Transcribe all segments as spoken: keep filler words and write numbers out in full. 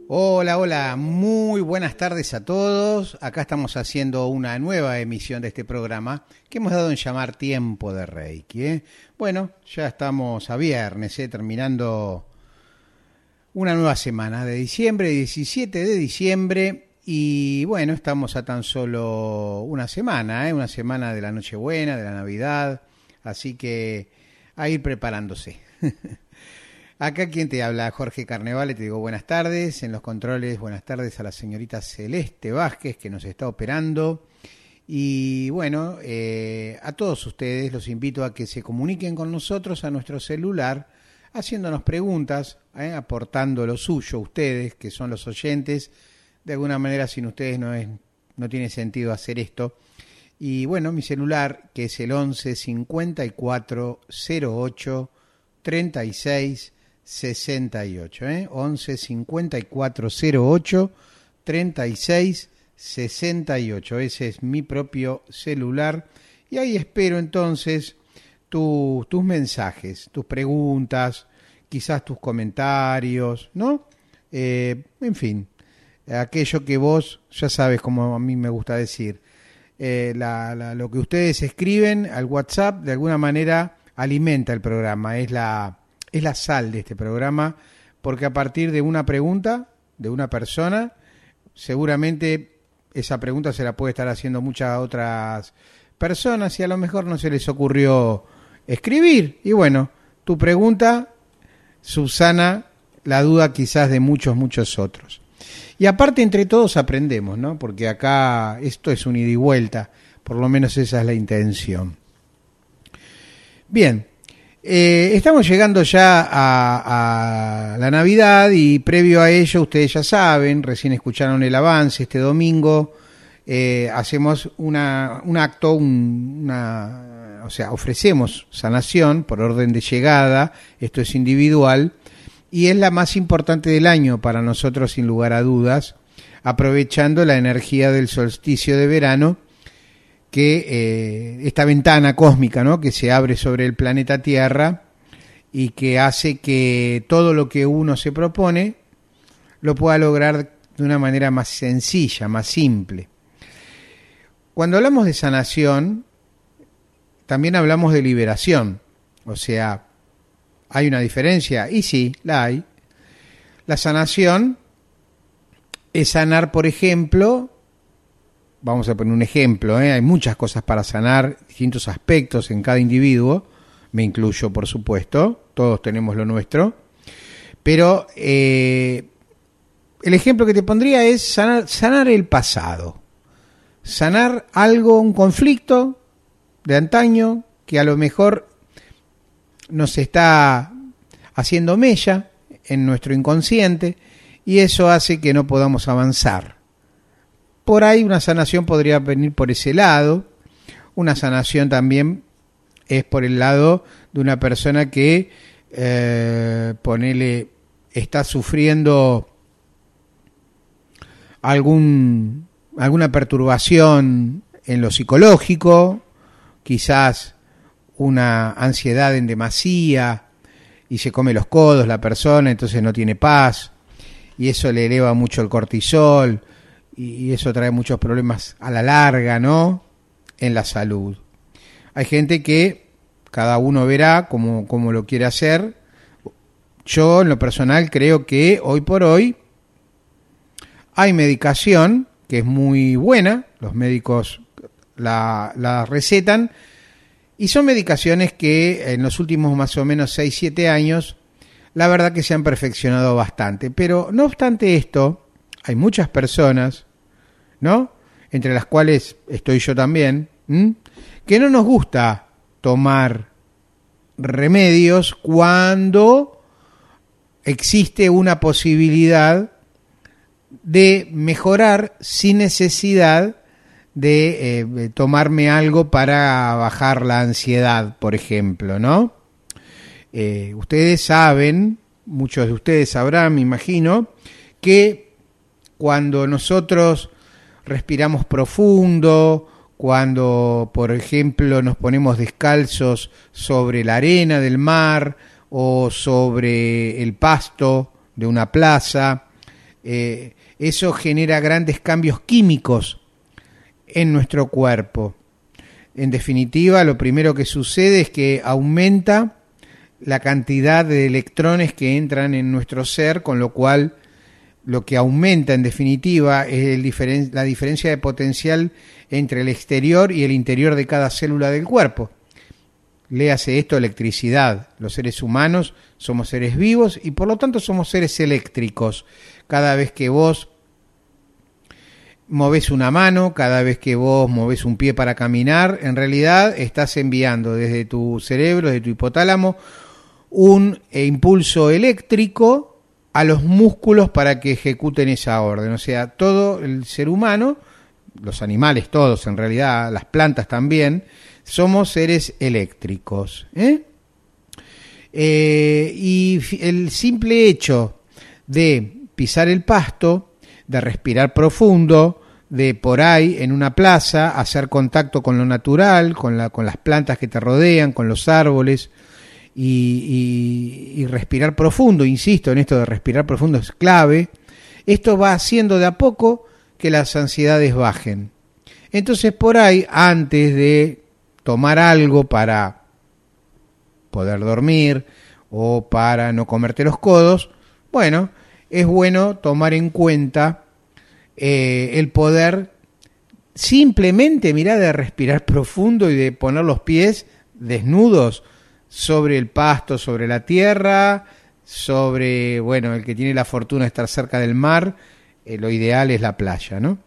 Hola, hola, muy buenas tardes a todos. Acá estamos haciendo una nueva emisión de este programa que hemos dado en llamar Tiempo de Reiki, ¿eh? Bueno, ya estamos a viernes, ¿eh? Terminando una nueva semana de diciembre, diecisiete de diciembre, y bueno, estamos a tan solo una semana, ¿eh? Una semana de la Nochebuena, de la Navidad, así que a ir preparándose. Acá quien te habla, Jorge Carnevale, te digo buenas tardes. En los controles, buenas tardes a la señorita Celeste Vázquez, que nos está operando. Y bueno, eh, a todos ustedes los invito a que se comuniquen con nosotros a nuestro celular, haciéndonos preguntas, eh, aportando lo suyo, ustedes, que son los oyentes. De alguna manera, sin ustedes no, es, no tiene sentido hacer esto. Y bueno, mi celular, que es el once cincuenta y cuatro cero ocho treinta y seis sesenta y ocho, ¿eh? once cincuenta y cuatro cero ocho treinta y seis sesenta y ocho. Ese es mi propio celular. Y ahí espero entonces tu, tus mensajes, tus preguntas, quizás tus comentarios, ¿no? Eh, en fin, aquello que vos ya sabes, como a mí me gusta decir, eh, la, la, lo que ustedes escriben al WhatsApp de alguna manera alimenta el programa, es la... Es la sal de este programa, porque a partir de una pregunta de una persona, seguramente esa pregunta se la puede estar haciendo muchas otras personas y a lo mejor no se les ocurrió escribir. Y bueno, tu pregunta subsana la duda quizás de muchos, muchos otros. Y aparte entre todos aprendemos, ¿no? Porque acá esto es un ida y vuelta, por lo menos esa es la intención. Bien. Eh, estamos llegando ya a, a la Navidad y previo a ello, ustedes ya saben, recién escucharon el avance, este domingo eh, hacemos una, un acto, un, una, o sea, ofrecemos sanación por orden de llegada, esto es individual y es la más importante del año para nosotros sin lugar a dudas, aprovechando la energía del solsticio de verano, que eh, esta ventana cósmica, ¿no?, que se abre sobre el planeta Tierra y que hace que todo lo que uno se propone lo pueda lograr de una manera más sencilla, más simple. Cuando hablamos de sanación, también hablamos de liberación, o sea, ¿hay una diferencia? Y sí, la hay. La sanación es sanar, por ejemplo, vamos a poner un ejemplo, ¿eh? Hay muchas cosas para sanar, distintos aspectos en cada individuo, me incluyo por supuesto, todos tenemos lo nuestro, pero eh, el ejemplo que te pondría es sanar, sanar el pasado, sanar algo, un conflicto de antaño que a lo mejor nos está haciendo mella en nuestro inconsciente y eso hace que no podamos avanzar. Por ahí una sanación podría venir por ese lado. Una sanación también es por el lado de una persona que, eh, ponele, está sufriendo algún, alguna perturbación en lo psicológico, quizás una ansiedad en demasía y se come los codos la persona, entonces no tiene paz y eso le eleva mucho el cortisol. Y eso trae muchos problemas a la larga, ¿no?, en la salud. Hay gente que cada uno verá cómo, cómo lo quiere hacer. Yo, en lo personal, creo que hoy por hoy hay medicación que es muy buena. Los médicos la, la recetan. Y son medicaciones que en los últimos más o menos seis siete años, la verdad que se han perfeccionado bastante. Pero no obstante esto, hay muchas personas, ¿no?, entre las cuales estoy yo también, ¿m? que no nos gusta tomar remedios cuando existe una posibilidad de mejorar sin necesidad de eh, tomarme algo para bajar la ansiedad, por ejemplo, ¿no? Eh, ustedes saben, muchos de ustedes sabrán, me imagino, que cuando nosotros respiramos profundo, cuando, por ejemplo, nos ponemos descalzos sobre la arena del mar o sobre el pasto de una plaza, eh, eso genera grandes cambios químicos en nuestro cuerpo. En definitiva, lo primero que sucede es que aumenta la cantidad de electrones que entran en nuestro ser, con lo cual lo que aumenta en definitiva es el diferen- la diferencia de potencial entre el exterior y el interior de cada célula del cuerpo. Léase esto, electricidad. Los seres humanos somos seres vivos y por lo tanto somos seres eléctricos. Cada vez que vos movés una mano, cada vez que vos movés un pie para caminar, en realidad estás enviando desde tu cerebro, desde tu hipotálamo, un impulso eléctrico a los músculos para que ejecuten esa orden. O sea, todo el ser humano, los animales todos en realidad, las plantas también, somos seres eléctricos. ¿eh? Eh, y el simple hecho de pisar el pasto, de respirar profundo, de por ahí en una plaza hacer contacto con lo natural, con, la, con las plantas que te rodean, con los árboles, y, y, y respirar profundo, insisto en esto de respirar profundo es clave, esto va haciendo de a poco que las ansiedades bajen. Entonces por ahí, antes de tomar algo para poder dormir o para no comerte los codos, bueno, es bueno tomar en cuenta eh, el poder simplemente, mirá, de respirar profundo y de poner los pies desnudos sobre el pasto, sobre la tierra, sobre, bueno, el que tiene la fortuna de estar cerca del mar, eh, lo ideal es la playa, ¿no?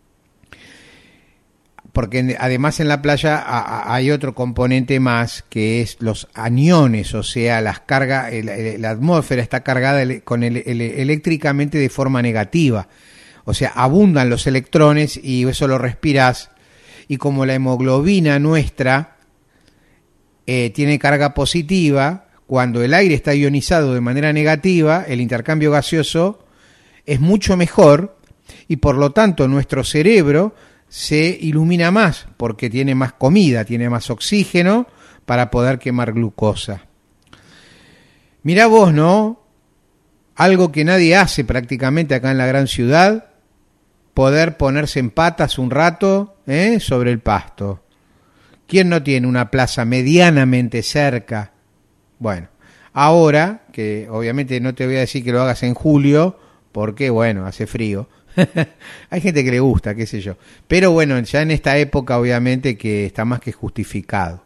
Porque además en la playa hay otro componente más, que es los aniones, o sea, las cargas, la atmósfera está cargada con el, el, eléctricamente de forma negativa, o sea, abundan los electrones y eso lo respirás, y como la hemoglobina nuestra eh, tiene carga positiva, cuando el aire está ionizado de manera negativa, el intercambio gaseoso es mucho mejor y por lo tanto nuestro cerebro se ilumina más porque tiene más comida, tiene más oxígeno para poder quemar glucosa. Mirá vos, ¿no? Algo que nadie hace prácticamente acá en la gran ciudad, poder ponerse en patas un rato ¿eh? sobre el pasto. ¿Quién no tiene una plaza medianamente cerca? Bueno, ahora, que obviamente no te voy a decir que lo hagas en julio, porque bueno, hace frío. Hay gente que le gusta, qué sé yo. Pero bueno, ya en esta época obviamente que está más que justificado.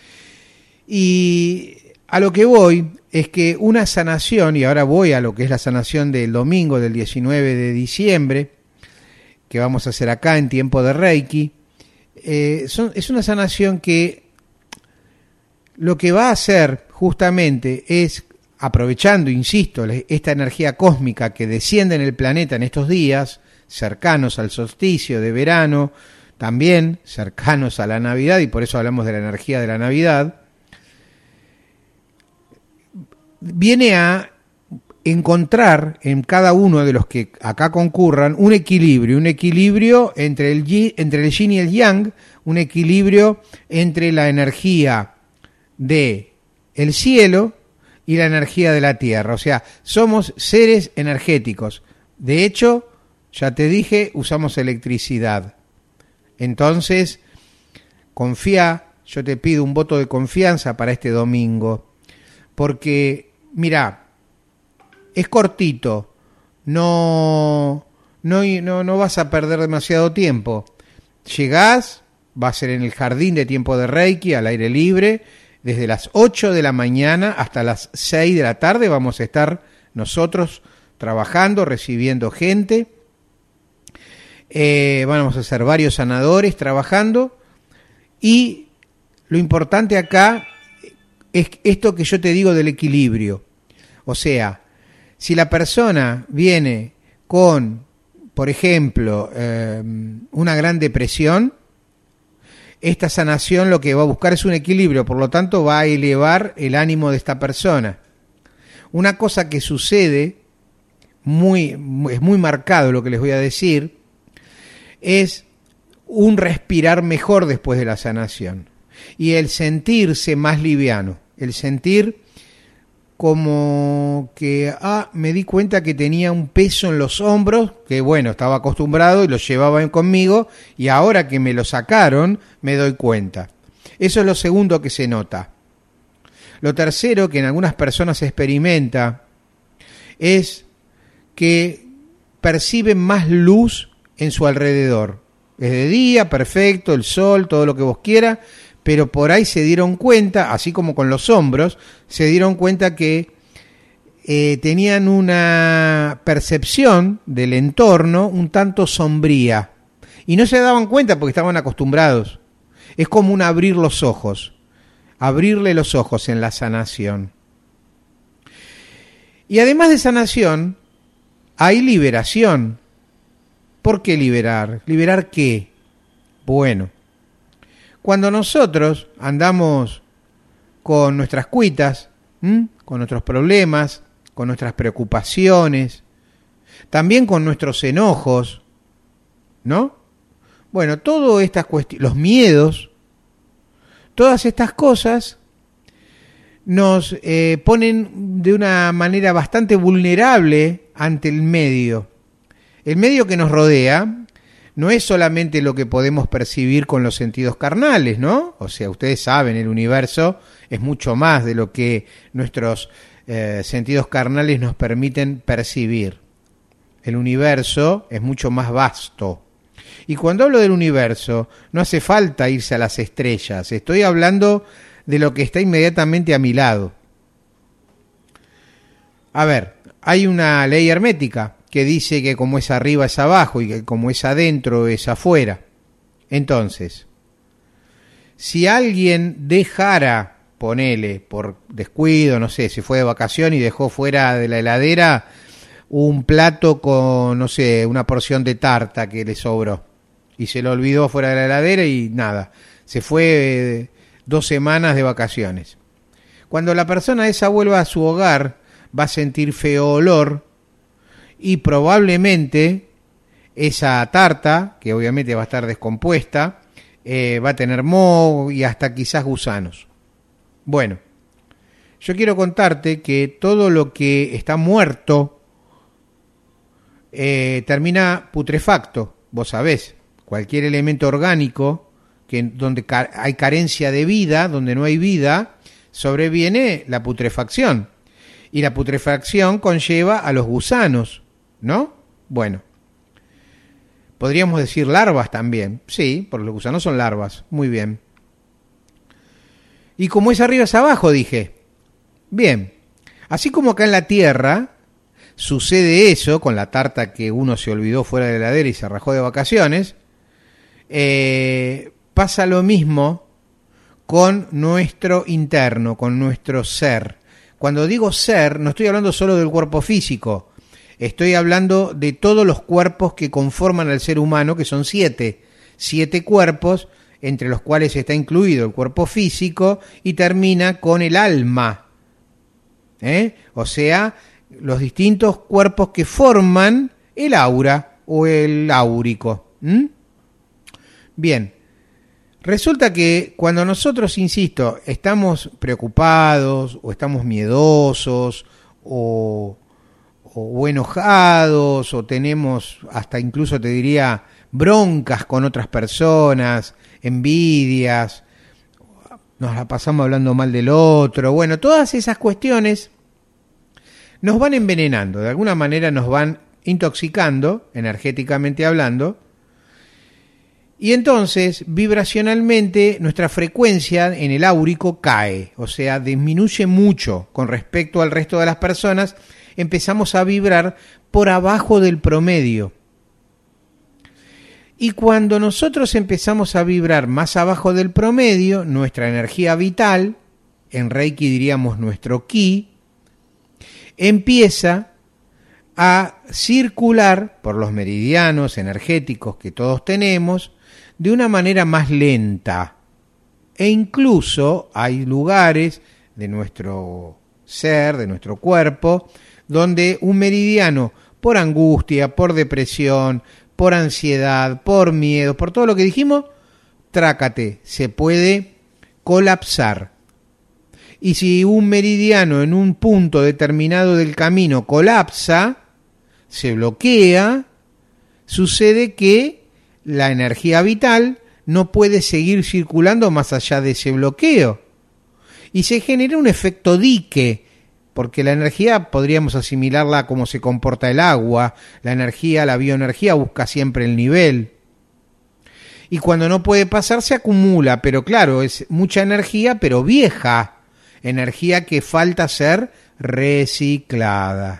Y a lo que voy es que una sanación, y ahora voy a lo que es la sanación del domingo del diecinueve de diciembre, que vamos a hacer acá en tiempo de Reiki, eh, son, es una sanación que lo que va a hacer justamente es, aprovechando, insisto, esta energía cósmica que desciende en el planeta en estos días, cercanos al solsticio de verano, también cercanos a la Navidad, y por eso hablamos de la energía de la Navidad, viene a encontrar en cada uno de los que acá concurran un equilibrio, un equilibrio entre el yin, entre el yin y el yang, un equilibrio entre la energía de el cielo y la energía de la tierra. O sea, somos seres energéticos. De hecho, ya te dije, usamos electricidad. Entonces, confía, yo te pido un voto de confianza para este domingo, porque, mirá, es cortito, no, no, no, no vas a perder demasiado tiempo. Llegás, va a ser en el jardín de tiempo de Reiki, al aire libre, desde las ocho de la mañana hasta las seis de la tarde vamos a estar nosotros trabajando, recibiendo gente. Eh, vamos a hacer varios sanadores trabajando y lo importante acá es esto que yo te digo del equilibrio. O sea, si la persona viene con, por ejemplo, eh, una gran depresión, esta sanación lo que va a buscar es un equilibrio, por lo tanto va a elevar el ánimo de esta persona. Una cosa que sucede, muy, es muy marcado lo que les voy a decir, es un respirar mejor después de la sanación y el sentirse más liviano, el sentir como que, ah, me di cuenta que tenía un peso en los hombros, que bueno, estaba acostumbrado y lo llevaba conmigo, y ahora que me lo sacaron, me doy cuenta. Eso es lo segundo que se nota. Lo tercero que en algunas personas se experimenta es que perciben más luz en su alrededor. Es de día, perfecto, el sol, todo lo que vos quieras, pero por ahí se dieron cuenta, así como con los hombros, se dieron cuenta que eh, tenían una percepción del entorno un tanto sombría. Y no se daban cuenta porque estaban acostumbrados. Es como un abrir los ojos, abrirle los ojos en la sanación. Y además de sanación, hay liberación. ¿Por qué liberar? ¿Liberar qué? Bueno, cuando nosotros andamos con nuestras cuitas, ¿m? con nuestros problemas, con nuestras preocupaciones, también con nuestros enojos, ¿no? Bueno, todas estas cuestiones, los miedos, todas estas cosas nos eh, ponen de una manera bastante vulnerable ante el medio. El medio que nos rodea no es solamente lo que podemos percibir con los sentidos carnales, ¿no? O sea, ustedes saben, el universo es mucho más de lo que nuestros eh, sentidos carnales nos permiten percibir. El universo es mucho más vasto. Y cuando hablo del universo, no hace falta irse a las estrellas. Estoy hablando de lo que está inmediatamente a mi lado. A ver, hay una ley hermética que dice que como es arriba es abajo y que como es adentro es afuera. Entonces, si alguien dejara, ponele, por descuido, no sé, se fue de vacación y dejó fuera de la heladera un plato con, no sé, una porción de tarta que le sobró y se lo olvidó fuera de la heladera y nada, se fue dos semanas de vacaciones. Cuando la persona esa vuelva a su hogar, va a sentir feo olor y probablemente esa tarta, que obviamente va a estar descompuesta, eh, va a tener moho y hasta quizás gusanos. Bueno, yo quiero contarte que todo lo que está muerto eh, termina putrefacto. Vos sabés, cualquier elemento orgánico que donde ca- hay carencia de vida, donde no hay vida, sobreviene la putrefacción. Y la putrefacción conlleva a los gusanos, ¿no? Bueno, podríamos decir larvas también. Sí, porque los gusanos son larvas. Muy bien. Y como es arriba es abajo, dije. Bien, así como acá en la Tierra sucede eso con la tarta que uno se olvidó fuera de la heladera y se rajó de vacaciones, eh, pasa lo mismo con nuestro interno, con nuestro ser. Cuando digo ser, no estoy hablando solo del cuerpo físico, estoy hablando de todos los cuerpos que conforman al ser humano, que son siete, siete cuerpos, entre los cuales está incluido el cuerpo físico y termina con el alma, ¿eh? O sea, los distintos cuerpos que forman el aura o el áurico. ¿Mm? Bien, resulta que cuando nosotros, insisto, estamos preocupados o estamos miedosos o, o enojados o tenemos hasta incluso te diría broncas con otras personas, envidias, nos la pasamos hablando mal del otro, bueno, todas esas cuestiones nos van envenenando, de alguna manera nos van intoxicando, energéticamente hablando, y entonces vibracionalmente nuestra frecuencia en el áurico cae, o sea, disminuye mucho con respecto al resto de las personas, empezamos a vibrar por abajo del promedio. Y cuando nosotros empezamos a vibrar más abajo del promedio, nuestra energía vital, en Reiki diríamos nuestro ki, empieza a circular por los meridianos energéticos que todos tenemos de una manera más lenta. E incluso hay lugares de nuestro ser, de nuestro cuerpo, donde un meridiano, por angustia, por depresión, por ansiedad, por miedo, por todo lo que dijimos, trácate, se puede colapsar. Y si un meridiano en un punto determinado del camino colapsa, se bloquea, sucede que la energía vital no puede seguir circulando más allá de ese bloqueo. Y se genera un efecto dique, porque la energía podríamos asimilarla a cómo se comporta el agua. La energía, la bioenergía busca siempre el nivel. Y cuando no puede pasar se acumula, pero claro, es mucha energía, pero vieja. Energía que falta ser reciclada.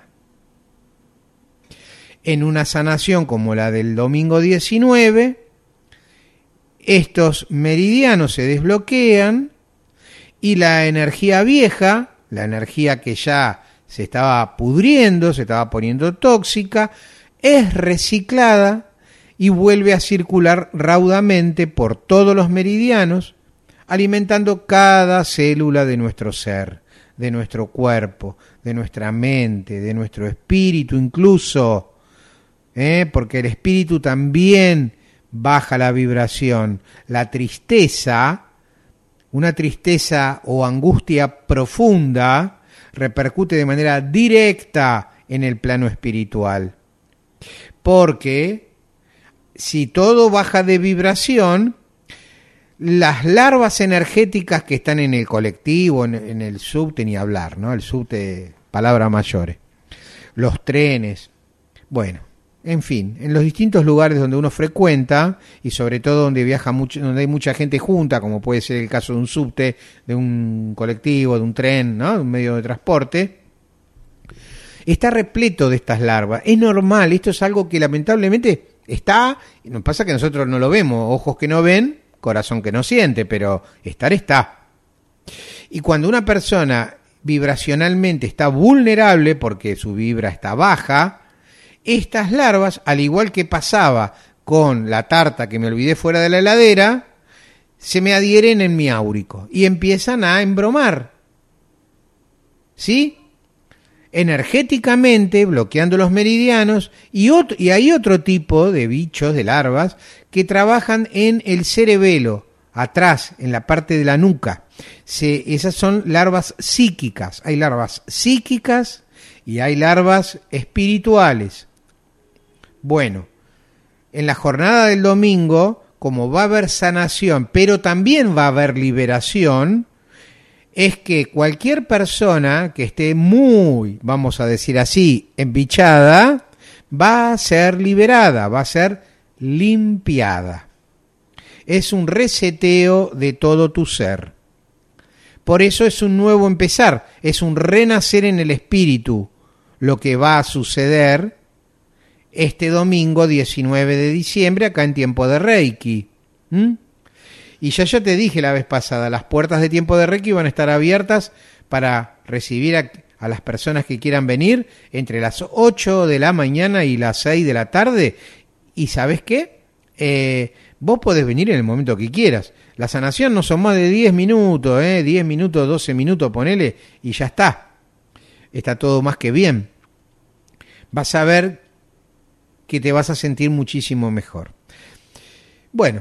En una sanación como la del domingo diecinueve, estos meridianos se desbloquean y la energía vieja, la energía que ya se estaba pudriendo, se estaba poniendo tóxica, es reciclada y vuelve a circular raudamente por todos los meridianos, alimentando cada célula de nuestro ser, de nuestro cuerpo, de nuestra mente, de nuestro espíritu incluso, ¿eh? Porque el espíritu también baja la vibración. La tristeza, una tristeza o angustia profunda, repercute de manera directa en el plano espiritual. Porque si todo baja de vibración, las larvas energéticas que están en el colectivo, en, en el subte, ni hablar, ¿no? El subte, palabras mayores. Los trenes, bueno, en fin, en los distintos lugares donde uno frecuenta y sobre todo donde viaja mucho, donde hay mucha gente junta, como puede ser el caso de un subte, de un colectivo, de un tren, ¿no? De un medio de transporte, está repleto de estas larvas. Es normal, esto es algo que lamentablemente está, y nos pasa que nosotros no lo vemos, ojos que no ven, corazón que no siente, pero estar está. Y cuando una persona vibracionalmente está vulnerable porque su vibra está baja, estas larvas, al igual que pasaba con la tarta que me olvidé fuera de la heladera, se me adhieren en mi áurico y empiezan a embromar. ¿Sí? Energéticamente, bloqueando los meridianos, y, otro, y hay otro tipo de bichos, de larvas, que trabajan en el cerebelo, atrás, en la parte de la nuca. Se, esas son larvas psíquicas. Hay larvas psíquicas y hay larvas espirituales. Bueno, en la jornada del domingo, como va a haber sanación, pero también va a haber liberación, es que cualquier persona que esté muy, vamos a decir así, embichada, va a ser liberada, va a ser limpiada. Es un reseteo de todo tu ser. Por eso es un nuevo empezar, es un renacer en el espíritu, lo que va a suceder este domingo diecinueve de diciembre acá en Tiempo de Reiki. ¿Mm? Y ya yo te dije la vez pasada, las puertas de Tiempo de Reiki van a estar abiertas para recibir a, a las personas que quieran venir entre las ocho de la mañana y las seis de la tarde. ¿Y sabes qué? Eh, vos podés venir en el momento que quieras. La sanación no son más de diez minutos, ¿eh? diez minutos, doce minutos, ponele, y ya está. Está todo más que bien. Vas a ver que te vas a sentir muchísimo mejor. Bueno,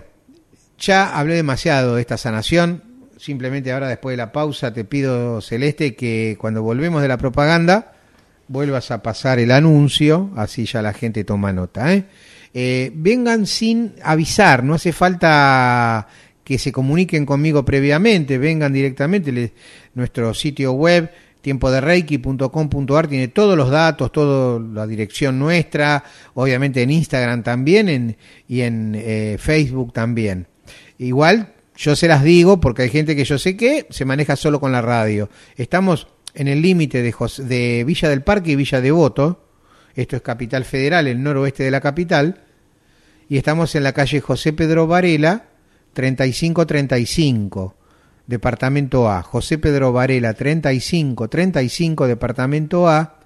ya hablé demasiado de esta sanación, simplemente ahora después de la pausa te pido, Celeste, que cuando volvemos de la propaganda vuelvas a pasar el anuncio, así ya la gente toma nota. ¿eh? Eh, vengan sin avisar, no hace falta que se comuniquen conmigo previamente, vengan directamente, les, nuestro sitio web tiempo de reiki punto com punto a r tiene todos los datos, toda la dirección nuestra, obviamente en Instagram también en, y en eh, Facebook también. Igual yo se las digo porque hay gente que yo sé que se maneja solo con la radio. Estamos en el límite de, de Villa del Parque y Villa Devoto, esto es Capital Federal, el noroeste de la capital, y estamos en la calle José Pedro Varela, treinta y cinco treinta y cinco, Departamento A, José Pedro Varela, treinta y cinco treinta y cinco, Departamento A.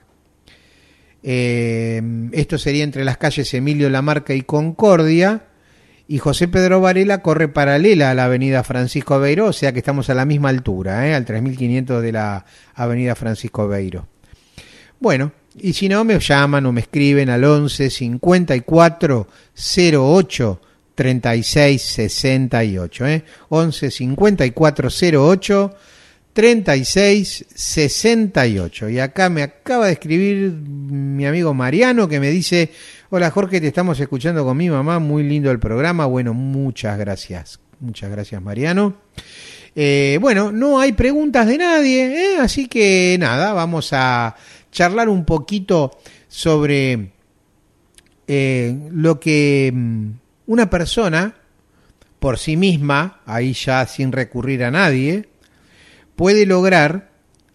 Eh, esto sería entre las calles Emilio Lamarca y Concordia, y José Pedro Varela corre paralela a la avenida Francisco Beiró, o sea que estamos a la misma altura, ¿eh? al tres mil quinientos de la avenida Francisco Beiró. Bueno, y si no, me llaman o me escriben al once cincuenta y cuatro cero ocho treinta y seis sesenta y ocho, ¿eh? once cincuenta y cuatro cero ocho treinta y seis sesenta y ocho. Y acá me acaba de escribir mi amigo Mariano que me dice: hola Jorge, te estamos escuchando con mi mamá, muy lindo el programa. Bueno, muchas gracias, muchas gracias Mariano. Eh, bueno, no hay preguntas de nadie, ¿eh? Así que nada, vamos a charlar un poquito sobre eh, lo que una persona por sí misma, ahí ya sin recurrir a nadie, puede lograr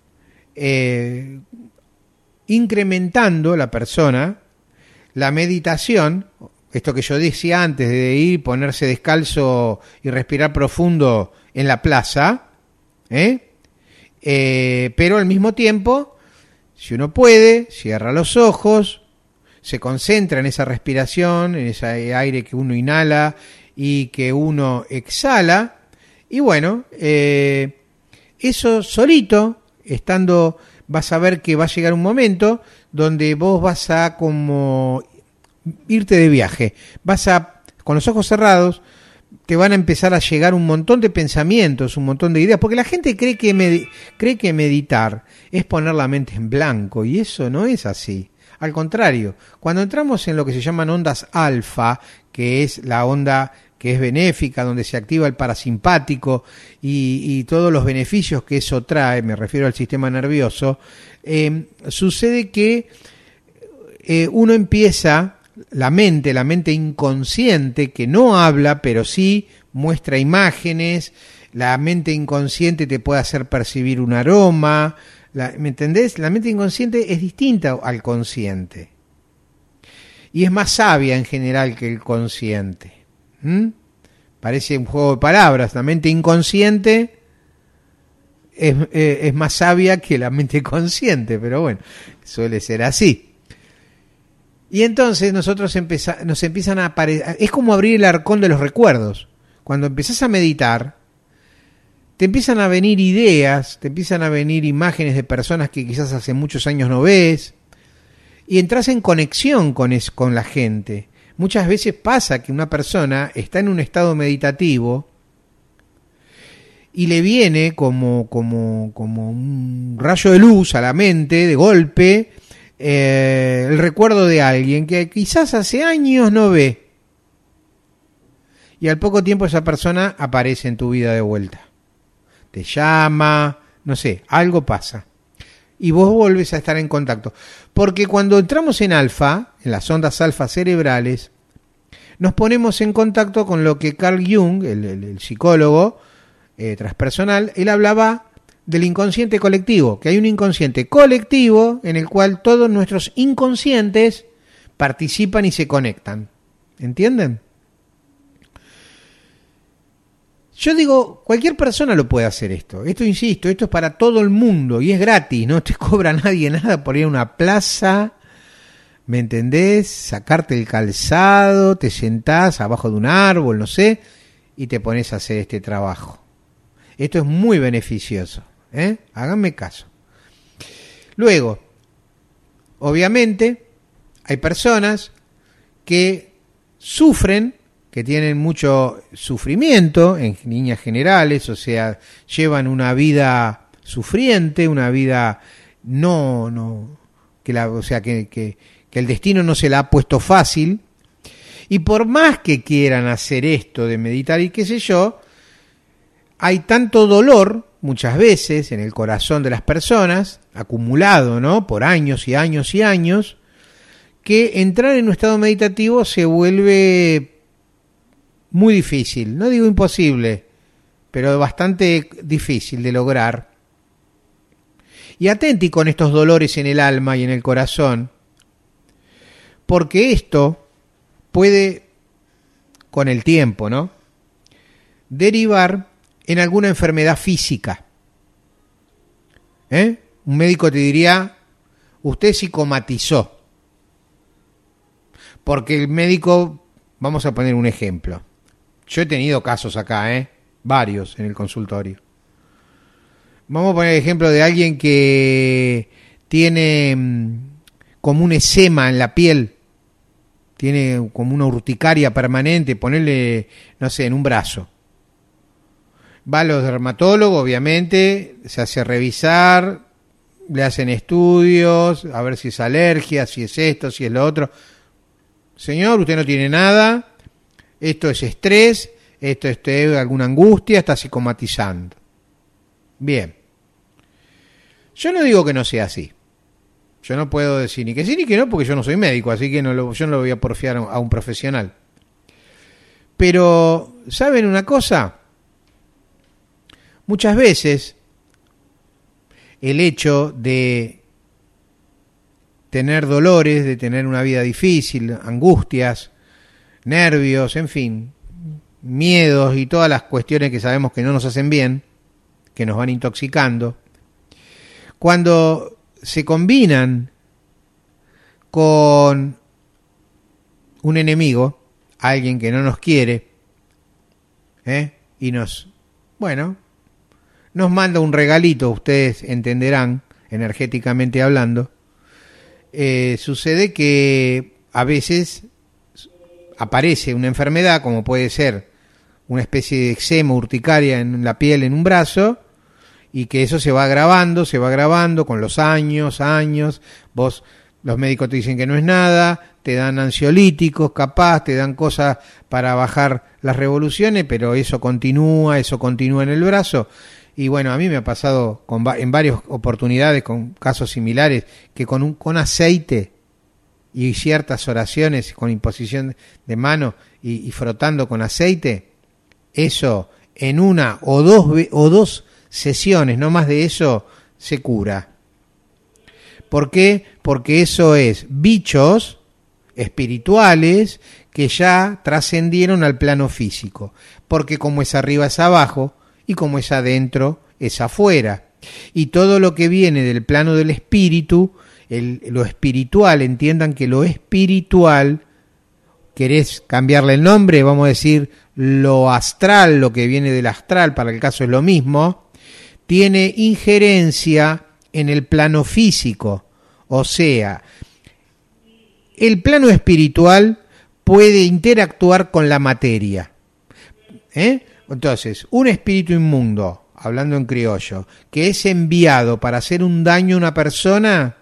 eh, incrementando la persona la meditación, esto que yo decía antes de ir, ponerse descalzo y respirar profundo en la plaza, ¿eh? Eh, pero al mismo tiempo, si uno puede, cierra los ojos, se concentra en esa respiración, en ese aire que uno inhala y que uno exhala, y bueno, eh, eso solito, estando, vas a ver que va a llegar un momento donde vos vas a como irte de viaje, vas a, con los ojos cerrados, te van a empezar a llegar un montón de pensamientos, un montón de ideas, porque la gente cree que, med- cree que meditar es poner la mente en blanco, y eso no es así. Al contrario, cuando entramos en lo que se llaman ondas alfa, que es la onda que es benéfica, donde se activa el parasimpático y, y todos los beneficios que eso trae, me refiero al sistema nervioso, eh, sucede que eh, uno empieza, la mente, la mente inconsciente, que no habla, pero sí muestra imágenes, la mente inconsciente te puede hacer percibir un aroma, la, ¿me entendés? La mente inconsciente es distinta al consciente y es más sabia en general que el consciente. ¿Mm? Parece un juego de palabras. La mente inconsciente es, eh, es más sabia que la mente consciente, pero bueno, suele ser así. Y entonces nosotros empeza, nos empiezan a aparecer, es como abrir el arcón de los recuerdos. Cuando empezás a meditar, te empiezan a venir ideas, te empiezan a venir imágenes de personas que quizás hace muchos años no ves, y entras en conexión con, es, con la gente. Muchas veces pasa que una persona está en un estado meditativo y le viene como, como, como un rayo de luz a la mente, de golpe, eh, el recuerdo de alguien que quizás hace años no ve. Y al poco tiempo esa persona aparece en tu vida de vuelta. Te llama, no sé, algo pasa. Y vos volvés a estar en contacto. Porque cuando entramos en alfa, en las ondas alfa cerebrales, nos ponemos en contacto con lo que Carl Jung, el, el, el psicólogo eh, transpersonal, él hablaba del inconsciente colectivo, que hay un inconsciente colectivo en el cual todos nuestros inconscientes participan y se conectan. ¿Entienden? Yo digo, cualquier persona lo puede hacer esto. Esto, insisto, esto es para todo el mundo y es gratis, no te cobra nadie nada por ir a una plaza, ¿me entendés? Sacarte el calzado, te sentás abajo de un árbol, no sé, y te pones a hacer este trabajo. Esto es muy beneficioso, ¿eh? Háganme caso. Luego, obviamente, hay personas que sufren, que tienen mucho sufrimiento en líneas generales, o sea, llevan una vida sufriente, una vida no, no, que la, o sea, que, que, que el destino no se la ha puesto fácil, y por más que quieran hacer esto de meditar y qué sé yo, hay tanto dolor muchas veces en el corazón de las personas, acumulado, ¿no?, por años y años y años, que entrar en un estado meditativo se vuelve muy difícil, no digo imposible, pero bastante difícil de lograr. Y atenti con estos dolores en el alma y en el corazón, porque esto puede, con el tiempo, ¿no?, derivar en alguna enfermedad física. ¿Eh? Un médico te diría, usted psicomatizó. Porque el médico, vamos a poner un ejemplo. Yo he tenido casos acá, ¿eh? Varios en el consultorio. Vamos a poner el ejemplo de alguien que tiene mmm, como un eczema en la piel, tiene como una urticaria permanente, ponerle, no sé, en un brazo. va a los dermatólogos, obviamente, se hace revisar, le hacen estudios, a ver si es alergia, si es esto, si es lo otro. Señor, usted no tiene nada, esto es estrés, esto es eh, alguna angustia, está psicomatizando. Bien. Yo no digo que no sea así. Yo no puedo decir ni que sí ni que no, porque yo no soy médico, así que no lo, yo no lo voy a porfiar a un profesional. Pero, ¿saben una cosa? Muchas veces el hecho de tener dolores, de tener una vida difícil, angustias, nervios, en fin, miedos y todas las cuestiones que sabemos que no nos hacen bien, que nos van intoxicando, cuando se combinan con un enemigo, alguien que no nos quiere, ¿eh? y nos, bueno, nos manda un regalito, ustedes entenderán, energéticamente hablando, eh, sucede que a veces aparece una enfermedad, como puede ser una especie de eczema, urticaria en la piel, en un brazo, y que eso se va agravando, se va agravando con los años, años, vos, los médicos te dicen que no es nada, te dan ansiolíticos, capaz, te dan cosas para bajar las revoluciones, pero eso continúa, eso continúa en el brazo. Y bueno, a mí me ha pasado con, en varias oportunidades con casos similares, que con un con aceite y ciertas oraciones, con imposición de mano y, y frotando con aceite, eso en una o dos, o dos sesiones, no más de eso, se cura. ¿Por qué? Porque eso es bichos espirituales que ya trascendieron al plano físico. Porque como es arriba es abajo, y como es adentro es afuera. Y todo lo que viene del plano del espíritu, el, lo espiritual, entiendan que lo espiritual, querés cambiarle el nombre, vamos a decir lo astral, lo que viene del astral, para el caso es lo mismo, tiene injerencia en el plano físico. O sea, el plano espiritual puede interactuar con la materia. ¿Eh? Entonces, un espíritu inmundo, hablando en criollo, que es enviado para hacer un daño a una persona,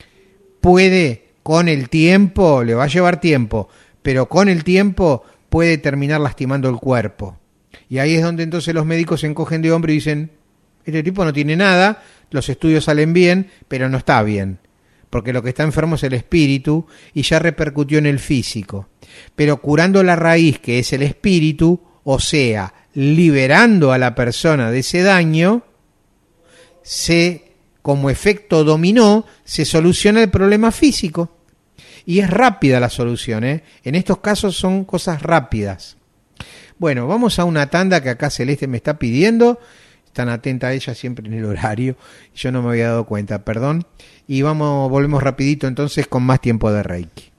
puede, con el tiempo, le va a llevar tiempo, pero con el tiempo puede terminar lastimando el cuerpo. Y ahí es donde entonces los médicos se encogen de hombro y dicen, este tipo no tiene nada, los estudios salen bien, pero no está bien. Porque lo que está enfermo es el espíritu y ya repercutió en el físico. Pero curando la raíz, que es el espíritu, o sea, liberando a la persona de ese daño, se, como efecto dominó, se soluciona el problema físico. Y es rápida la solución, ¿eh? En estos casos son cosas rápidas. Bueno, vamos a una tanda que acá Celeste me está pidiendo. Tan atenta a ella siempre en el horario. Yo no me había dado cuenta, perdón. Y vamos, volvemos rapidito entonces con más tiempo de Reiki.